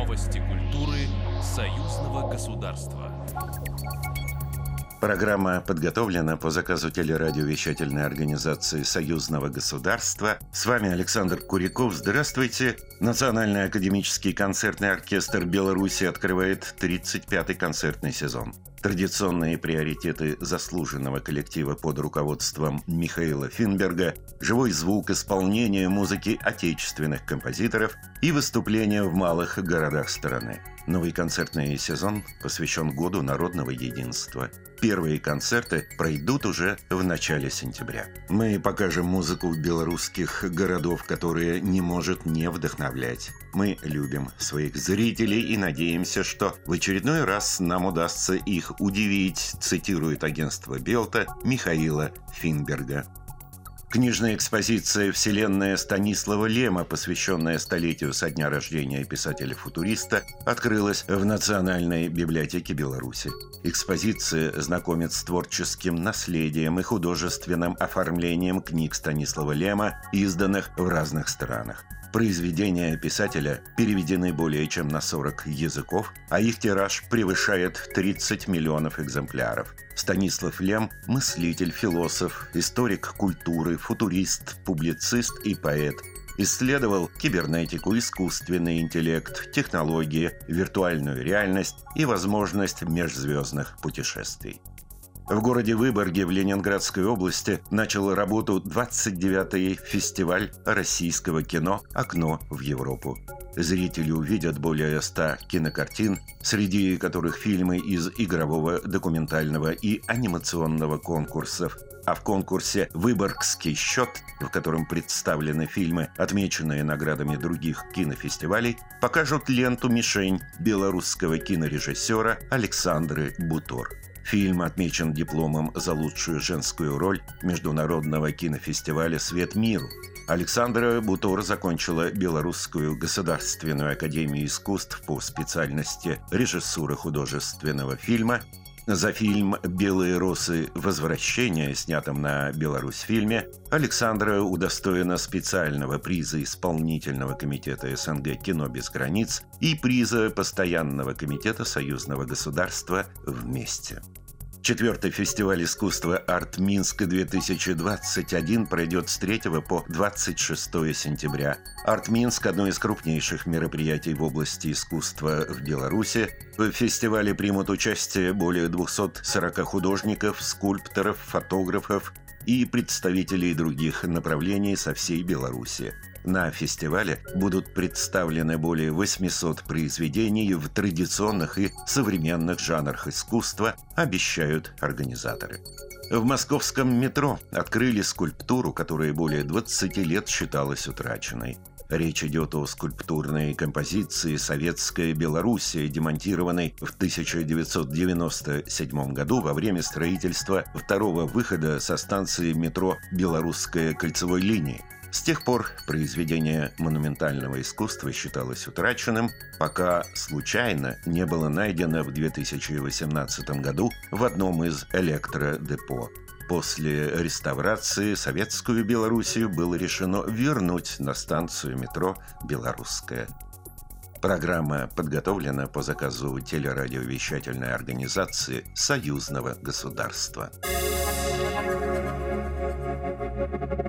Новости культуры союзного государства. Программа подготовлена по заказу телерадиовещательной организации Союзного государства. С вами Александр Куряков. Здравствуйте. Национальный академический концертный оркестр Беларуси открывает 35-й концертный сезон. Традиционные приоритеты заслуженного коллектива под руководством Михаила Финберга, живой звук, исполнение музыки отечественных композиторов и выступления в малых городах страны. Новый концертный сезон посвящен Году народного единства. Первые концерты пройдут уже в начале сентября. Мы покажем музыку белорусских городов, которая не может не вдохновлять. Мы любим своих зрителей и надеемся, что в очередной раз нам удастся их удивить, цитирует агентство Белта Михаила Финберга. Книжная экспозиция «Вселенная» Станислава Лема, посвященная столетию со дня рождения писателя-футуриста, открылась в Национальной библиотеке Беларуси. Экспозиция знакомит с творческим наследием и художественным оформлением книг Станислава Лема, изданных в разных странах. Произведения писателя переведены более чем на 40 языков, а их тираж превышает 30 миллионов экземпляров. Станислав Лем – мыслитель, философ, историк культуры, футурист, публицист и поэт. Исследовал кибернетику, искусственный интеллект, технологии, виртуальную реальность и возможность межзвездных путешествий. В городе Выборге в Ленинградской области начал работу 29-й фестиваль российского кино «Окно в Европу». Зрители увидят более 100 кинокартин, среди которых фильмы из игрового, документального и анимационного конкурсов. А в конкурсе «Выборгский счет», в котором представлены фильмы, отмеченные наградами других кинофестивалей, покажут ленту «Мишень» белорусского кинорежиссера Александры Бутор. Фильм отмечен дипломом за лучшую женскую роль Международного кинофестиваля «Свет миру». Александра Бутор закончила Белорусскую государственную академию искусств по специальности режиссура художественного фильма. За фильм «Белые росы. Возвращение», снятом на Беларусьфильме, Александра удостоена специального приза Исполнительного комитета СНГ «Кино без границ» и приза Постоянного комитета Союзного государства «Вместе». Четвертый фестиваль искусства «Арт-Минск-2021» пройдет с 3 по 26 сентября. «Арт-Минск» – одно из крупнейших мероприятий в области искусства в Беларуси. В фестивале примут участие более 240 художников, скульпторов, фотографов и представителей других направлений со всей Беларуси. На фестивале будут представлены более 800 произведений в традиционных и современных жанрах искусства, обещают организаторы. В московском метро открыли скульптуру, которая более 20 лет считалась утраченной. Речь идет о скульптурной композиции «Советская Белоруссия», демонтированной в 1997 году во время строительства второго выхода со станции метро «Белорусская кольцевой линии». С тех пор произведение монументального искусства считалось утраченным, пока случайно не было найдено в 2018 году в одном из электродепо. После реставрации советскую Белоруссию было решено вернуть на станцию метро «Белорусская». Программа подготовлена по заказу телерадиовещательной организации Союзного государства.